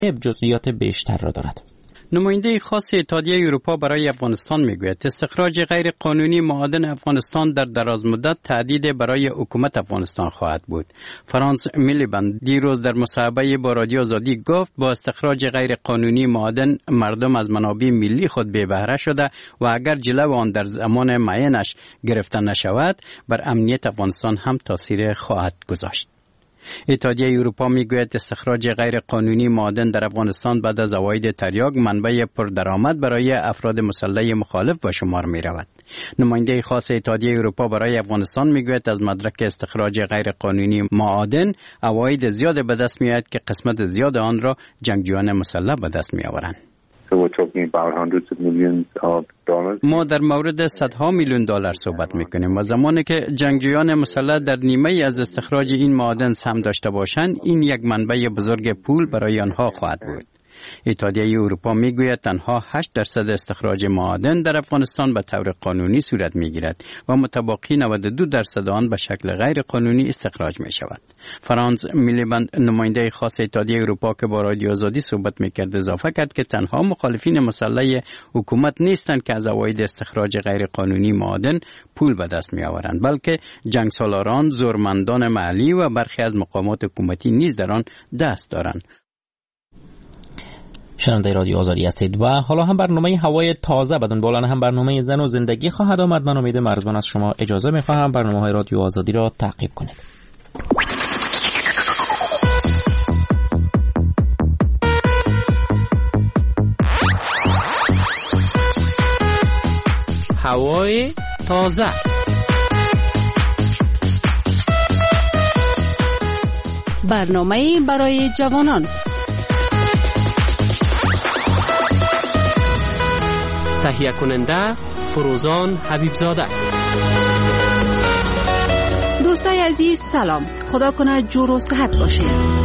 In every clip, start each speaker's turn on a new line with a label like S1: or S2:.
S1: جزئیات بیشتر را دارد.
S2: نماینده خاص اتحادیه اروپا برای افغانستان میگوید استخراج غیر قانونی معادن افغانستان در دراز مدت تهدید برای حکومت افغانستان خواهد بود. فرانس میلیبند دیروز در مصاحبه با رادیو آزادی گفت با استخراج غیر قانونی معادن مردم از منابع ملی خود بی بهره شده و اگر جلو آن در زمان معینش گرفته نشود بر امنیت افغانستان هم تاثیر خواهد گذاشت. اتحادیه اروپا میگوید استخراج غیر قانونی معادن در افغانستان بعد از عواید تریاک منبع پردرآمد برای افراد مسلح مخالف به شمار می رود. نماینده خاص اتحادیه اروپا برای افغانستان میگوید از مدرک استخراج غیر قانونی معادن عواید زیاد به دست می آید که قسمت زیاد آن را جنگجویان مسلح به دست می آورند. ما در مورد صدها میلیون دلار صحبت میکنیم و زمانی که جنگجویان مسلح در نیمه از استخراج این معادن سهم داشته باشند این یک منبع بزرگ پول برای آنها خواهد بود. اتحادیه اروپا میگوید تنها 8% استخراج معادن در افغانستان به طور قانونی صورت میگیرد و متبقی 92% آن به شکل غیر قانونی استخراج می شود. فرانس میلیبند نماینده خاص اتحادیه اروپا که با رادیو آزادی صحبت میکرد اضافه کرد که تنها مخالفین مسلح حکومت نیستند که از عواید استخراج غیر قانونی معادن پول به دست می آورند بلکه جنگسالاران، زورمندان محلی و برخی از مقامات حکومتی نیز در آن دست دارند.
S1: شنونده رادیو آزادی هستید و حالا هم برنامه هوای تازه بدون بالان هم برنامه زن و زندگی خواهد آمد. من امید مرزبان از شما اجازه می‌خواهم برنامه‌های رادیو آزادی را تعقیب کنید.
S3: هوای تازه
S4: برنامه برای جوانان.
S3: تهیه کننده فروزان حبیبزاده.
S4: دوستای عزیز سلام، خدا کنه جور و صحت باشین.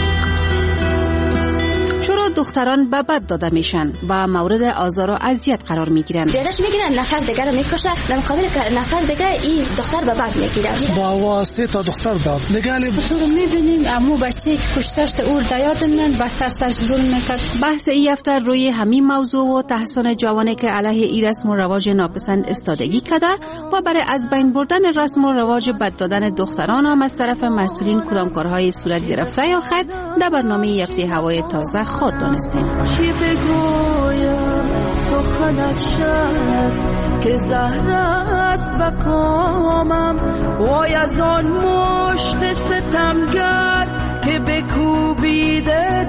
S4: چرا دختران به بد داده میشن و مورد آزار و اذیت قرار میگیرن؟
S5: دیگرش میگیرن نفر دیگر رو میکشه، در مقابل نفر دیگر این دختر به بد میگیره.
S6: با واسه تا دختر داد نگالی
S7: تو رو میبینیم امو بچه کشتشت اور دیاد من بدتر سرش ظلم میکرد.
S4: بحث این هفته روی همین موضوع و تحسن جوانه که علیه این رسم و رواج ناپسند استادگی کرده و برای از بین بردن رسم و رواج بد دادن دختران هم از طرف مسئولین کدام کارهای صورت گرفته یا خیر در برنامه یفته هوای تازه خود دانستیم.
S8: چی بگویم سخنت شد که زهر است بکامم وای از آن مشت ستمگر که بکوبیده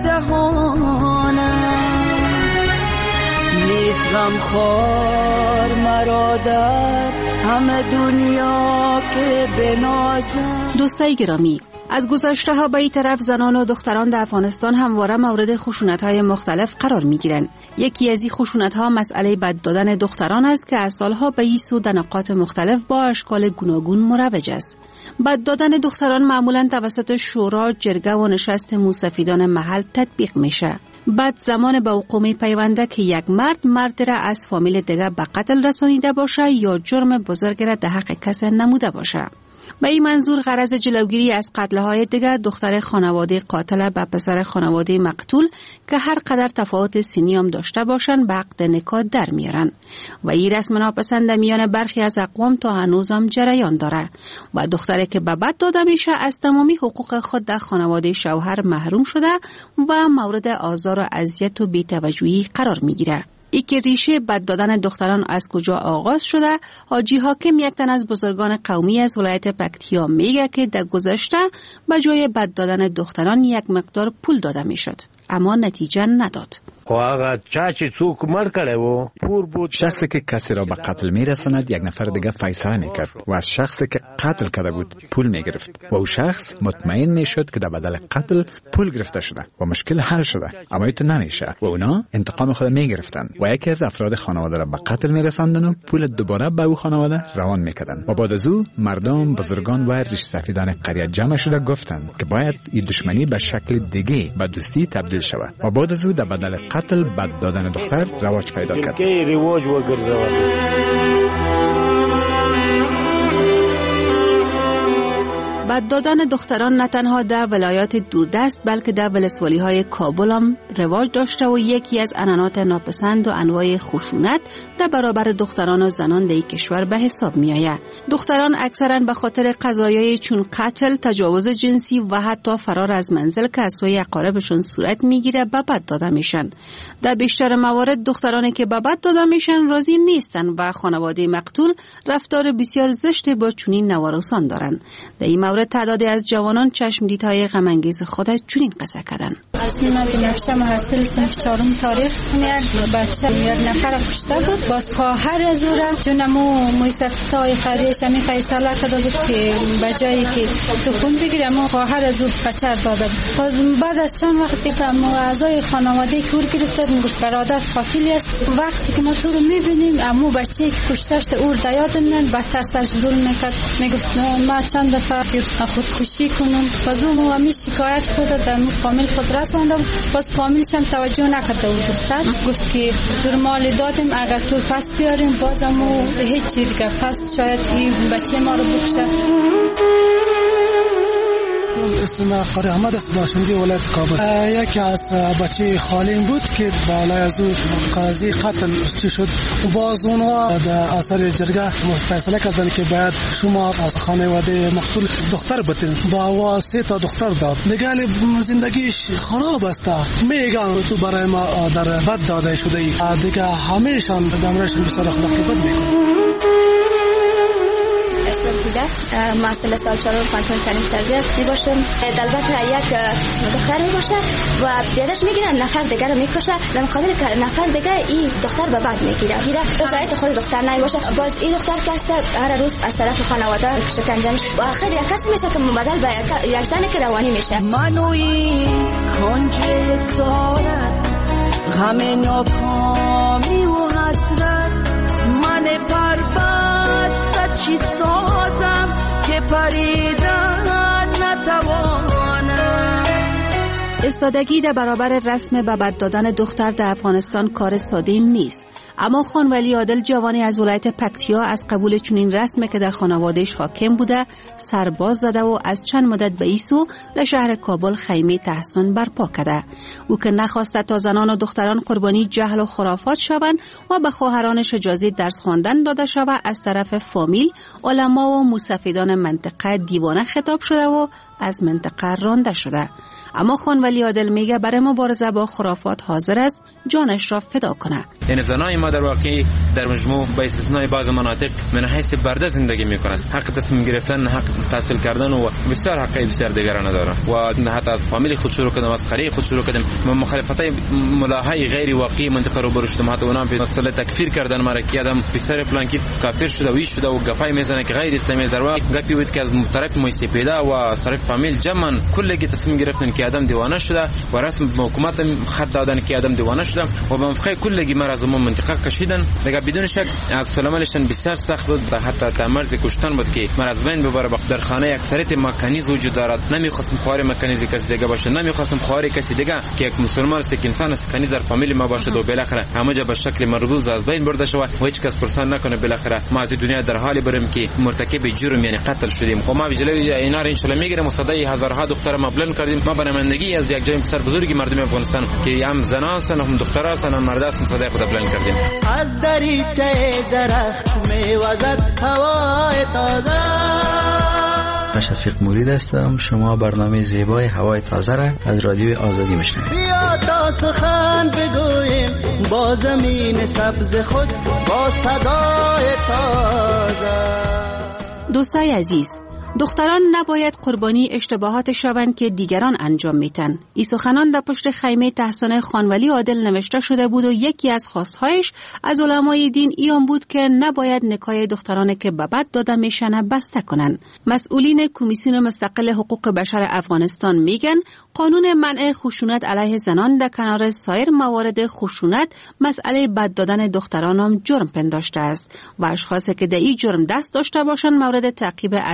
S8: دهانم نیز غمخوار مرا در همه دنیا که بنازم.
S4: دوستای گرامی، از گذشته ها به این طرف زنان و دختران در افغانستان همواره مورد خشونت های مختلف قرار می گیرند. یکی از این خشونت ها مسئله بد دادن دختران است که از سالها به این سو در نقاط مختلف با اشکال گوناگون مروج است. بد دادن دختران معمولا توسط شورا، جرگه و نشست موسفیدان محل تطبیق میشه. بعد زمان به حقوق پیونده که یک مرد را از فامیل دیگر به قتل رسانیده باشه یا جرم بزرگ را در حق کسی نموده باشه. به این منظور غرض جلوگیری از قتل‌های دیگر دختر خانواده قاتل به پسر خانواده مقتول که هر قدر تفاوت سنی هم داشته باشند به عقد نکاح در میارن و این رسم ناپسند میان برخی از اقوام تا هنوز هم جریان داره و دختری که به بد داده میشه از تمامی حقوق خود در خانواده شوهر محروم شده و مورد آزار و اذیت و بی‌توجهی قرار میگیره. ای که ریشه بد دادن دختران از کجا آغاز شده، حاجی حاکم یک تن از بزرگان قومی از ولایت پکتیا میگه که در گذشته به جای بد دادن دختران یک مقدار پول داده میشد اما نتیجه نداد.
S9: شخصی که کسی را به قتل میرساند یک نفر دیگه فیصله میکرد و از شخصی که قتل کرده بود پول میگرفت و او شخص مطمئن میشد که در بدل قتل پول گرفته شده و مشکل حل شده، اما این نمیشه و اونا انتقام خود میگرفتن و یکی از افراد خانواده را به قتل میرساندن و پول دوباره به او خانواده روان میکردن و بعد از او مردم، بزرگان و ریش سفیدان قریه جمع شده گفتند که باید این دشمنی به شکل دیگه به دوستی تبدیل شود و بعد از او در بدل قتل بد دادن دختر رواج پیدا کرد.
S4: بد دادن دختران نه تنها در ولایات دوردست بلکه در ولسوالی‌های کابل هم رواج داشته و یکی از عنعنات ناپسند و انواع خشونت در برابر دختران و زنان در کشور به حساب می‌آید. دختران اکثراً به خاطر قضایای چون قتل، تجاوز جنسی و حتی فرار از منزل که از سوی اقاربشون صورت می‌گیره به بد داده میشن. در بیشتر موارد دخترانی که به بد داده میشن راضی نیستن و خانواده مقتول رفتار بسیار زشت با چنین نوارسان دارن. در این مورد تعدادی از جوانان چشم دیدهای غم انگیز خودش چنین قصه کردند.
S7: اصلی من بنفشه محصل صنف 4 تاریخ میاد، بچه یک نفر کشته بود، باز خواهر از او را چونمو مویسفتای خریش همی فیصله کرده بود که بجایی که تو خون بگیره مو خواهر از او بچه داده بود. باز بعد از چند وقتی که مو اعضای خانواده کور گرفته میگفت برادر قاتلی است. وقتی که ما تو رو میبینیم امو بچه‌ای که کشته‌اش اور دیاد من بدتر سرش ظلم میکرد، میگفت ما چند دفعه خودکشی کنم. باز اون همی شکایت خود در فامیل خود رسوندم، باز فامیلش هم توجه نکرده بود. گفت که در مال دادیم اگر تو پس بیاریم بازمو هیچ چیز دیگه پس شاید این بچه ما رو بکشه.
S6: اسم قاری احمد است، باشنده ولایت کابل. یکی از بچه خالیم بود که بالای از او قاضی قتل استی شد و باز اونها در اثر جرگه فیصله کردن که باید شما از خانواده مقتول دختر بتین. با 3 تا دختر داد. دیگه زندگیش خراب است. میگن تو برای ما در بد داده شده ای. دیگه همیشان دمرشون بسیار اخلاقی بد میکنه.
S5: محصل سال 4 پانتون تعلیم تربیت میباشم. البته یک دختر میباشه و دیدش میگیرن نفر دیگر رو میکشه، در مقابل نفر دیگر این دختر به بعد میگیره رضایت خود دختر نمیباشه. باز این دختر که هر روز از طرف خانواده شکنجه میشه و آخر یک کسی میشه که مبادل به یک زنی که روانی میشه.
S8: منوی کنج سارت غم ناکامی و حسرت من پربست چی سازم که پریدن نتوانم.
S4: استادگی در برابر رسم به بد دادن دختر در افغانستان کار ساده نیست، اما خان ولی عادل جوانی از ولایت پکتیا از قبول چنین رسمی که در خانوادهش حاکم بوده سرباز زده و از چند مدت به ایسو در شهر کابل خیمه تحصن برپا کرده. او که نخواسته تا زنان و دختران قربانی جهل و خرافات شوند و به خواهرانش اجازه درس خواندن داده شود، از طرف فامیل، علما و مستفیدان منطقه دیوانه خطاب شده و از منطقه رانده شده. اما خان ولی عادل میگه برای مبارزه با خرافات حاضر است جانش را فدا کنه.
S10: این زنای ما در واقع در مجموع با استثنای بعض مناطق من حیث برده زندگی میکنند. حق تصمیم گرفتن، حق تحصیل کردن و بسیار حق بسیار دیگران دارند و حتی از فامیل خود شروع کردم، از قریه خود شروع کردم. مخالفتای ملاهای غیر واقعی منطقه رو برو شدم، حتی اونام به مسئله تکفیر کردن مرا که آدم بسیار پلانکی کافر شده و شده و گفای میزنه که غیر اسلامی در واقع گپی بود که از طرف موسیپیدا و طرف فامیل جمعاً کلی تصمیم گرفتن که آدم دیوانه شده و رسم حکومت خط دادن که آدم دیوانه شده و به موافقه کلی مرز منطقه کشیدن. دیگه بدون شک عکس‌العملشون بسیار سخت بود، حتی تمرز کشتن بود که مرز بین ببره. در خانه اکثریت مکانیز وجود دارد. نمیخواستم خوار مکانیزی کسی دیگه باشه، نمیخواستم خوار کسی دیگه که یک مسلمان است، یک انسان است، کنیز در فامیل ما باشه و بالاخره همه جا به شکل مربوط از بین برده شود و هیچ کس پرسان نکنه. بالاخره ما از دنیا در حالی بریم که مرتکب جرم یعنی قتل شدیم و ما جلوی اینا رو ان شاء الله میگیریم و صدای هزارها دختر ما بلند کردیم. ما برنامه‌نگی از یک جای بسیار بزرگی مردم افغانستان که هم زنان هستند هم دختران هستند هم مرد هستند صدای خود بلند کردیم.
S8: از دریچه درخت میوزد هوای تازه.
S11: شفیق مورید هستم. شما برنامه زیبای هوای تازه را از رادیو آزادی میشنوید.
S8: بیا تا سخن بگوییم با زمین سبز خود با صدای تازه.
S4: دوستای عزیز، دختران نباید قربانی اشتباهات شوند که دیگران انجام میتن. این سخنان در پشت خیمه تحصن خان ولی عادل نوشته شده بود و یکی از خواستهایش از علمای دین ایام بود که نباید نکاح دختران که به بد داده میشن بسته کنن. مسئولین کمیسیون مستقل حقوق بشر افغانستان میگن قانون منع خشونت علیه زنان در کنار سایر موارد خشونت مسئله بد دادن دختران هم جرم پنداشته است و اشخاصی که در این جرم دست داشته باشند مورد تعقیب عدلی قرار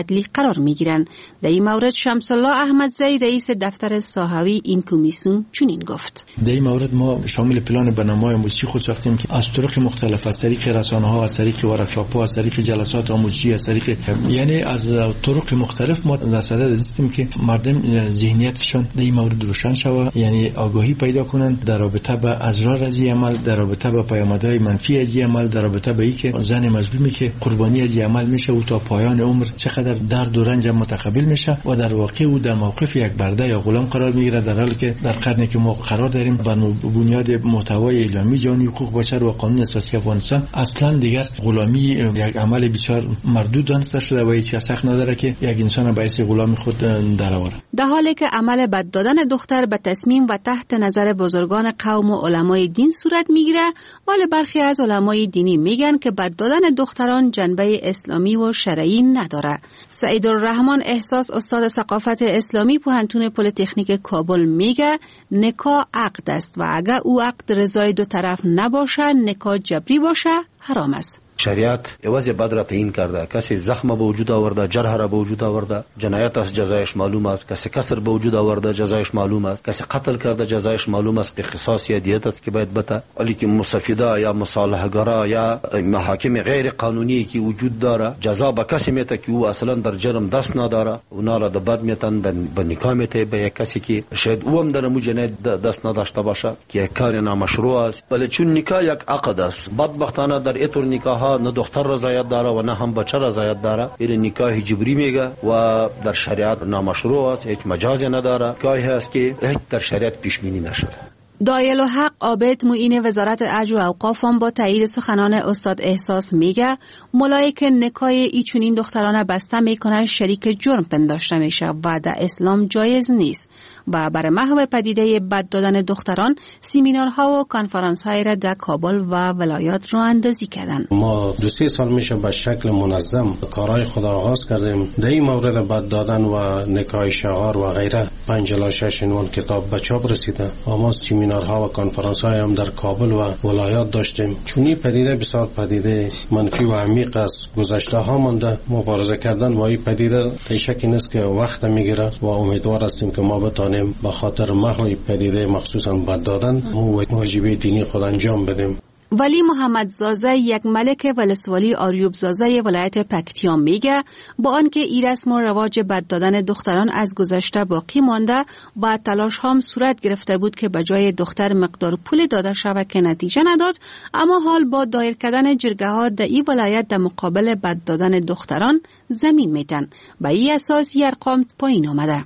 S4: قرار میگیرند. در این مورد شمس الله احمدزی رئیس دفتر ساحوی این کمیسیون چنین گفت:
S12: در این مورد ما شامل پلان برنامه‌های آموزشی خود ساختیم که از طرق مختلف، از طریق رسانه‌ها، از طریق ورکشاپ‌ها، از طریق جلسات آموزشی، از طریق یعنی از طرق مختلف ما در صدد هستیم که مردم ذهنیتشان در این مورد روشن شود، یعنی آگاهی پیدا کنند در رابطه با اضرار از این عمل، در رابطه با پیامدهای منفی از این عمل، در رابطه با اینکه زن مظلومی که قربانی از این عمل میشه و تا پایان عمر چقدر درد و رنج متقبل میشه و در واقع او در موقف یک برده یا غلام قرار میگیره، در حالی که در قرنی که ما قرار داریم بر بنیاد محتوای اعلامی جهانی حقوق بشر و قانون اساسی افغانستان اصلا دیگر غلامی یک عمل بسیار مردود دانسته شده و هیچ حق نداره که یک انسان باعث غلامی خود درآوره.
S4: در حالی که عمل بد دادن دختر به تصمیم و تحت نظر بزرگان قوم و علمای دین صورت میگیره، ولی برخی از علمای دینی میگن که بد دادن دختران جنبه اسلامی و شرعی نداره. سعیدالرحمن احساس استاد ثقافت اسلامی پوهنتون پلی‌تکنیک کابل میگه نکاح عقد است و اگر او عقد رضای دو طرف نباشه، نکاح جبری باشه، حرام است.
S13: شریعت عوض بد را تعیین کرده. کسی زخم به وجود آورده، جرح را به وجود آورده، جنایت است، جزایش معلوم است. کسی کسر به وجود آورده، جزایش معلوم است. کسی قتل کرده، جزایش معلوم است که قصاص یا دیت است که باید بده. ولی که مستفیدا یا مصالحه‌گرا یا محاکم غیر قانونی که وجود داره، جزا به کسی میته که او اصلا در جرم دست نداره، اونا را د بد میتن به نکاح میته به یک کسی که شاید او هم در مو جنایت دست نداشته باشه که کار نامشروع است. ولی چون نکاح یک عقد است، بدبختانه در ایتور نکاح نه دختر رضایت داره و نه هم بچه رضایت داره. این نکاح جبری میگه و در شریعت نامشروع است، هیچ مجازی نداره. نکاحی است که هیچ در شریعت پیش بینی نشده.
S4: دایل و حق عابد معین وزارت عدل و اوقاف هم با تایید سخنان استاد احساس میگه ملایی که نکاح ای چنین دختران بسته میکنن شریک جرم پنداشته میشه و در اسلام جایز نیست و برای محو پدیده بد دادن دختران سمینارها و کنفرانس‌های را در کابل و ولایات راه اندازی کردن.
S14: ما 2-3 سال میشه به شکل منظم کارهای خود آغاز کردیم. در این مورد بد دادن و نکاح شغار و غیره 5-6 عنوان کتاب به چاپ رسیده. ما سمینارها و کنفرانس‌های هم در کابل و ولایات داشتیم. چونی پدیده بسیار پدیده منفی و عمیق است. گذشته ها مانده مبارزه کردن با این پدیده شکی نیست که وقت میگیره و امیدوار هستیم که ما بتانیم به خاطر محو این پدیده مخصوصا بد دادن واجبه دینی خود انجام بدیم.
S4: ولی محمد زازه یک ملک ولسوالی آریوب زازه ولایت پکتیا میگه با آنکه این رسم و رواج بد دادن دختران از گذشته باقی مانده و تلاش هم صورت گرفته بود که به جای دختر مقدار پول داده شود که نتیجه نداد، اما حال با دایر کردن جرگه ها در این ولایت در مقابل بد دادن دختران زمین میتن. به این اساس این ارقام پایین آمده.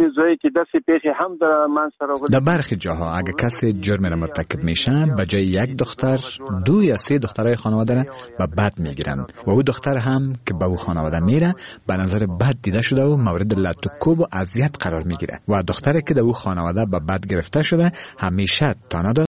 S9: در برخی جاها اگر کسی جرم را مرتکب میشه به جای یک دختر 2 یا 3 دخترای خانواده را به بد میگیرن و او دختر هم که به او خانواده میره به نظر بد دیده شده و مورد لط و کوب و اذیت قرار میگیره و دختری که در او خانواده به بد گرفته شده همیشه تا نداره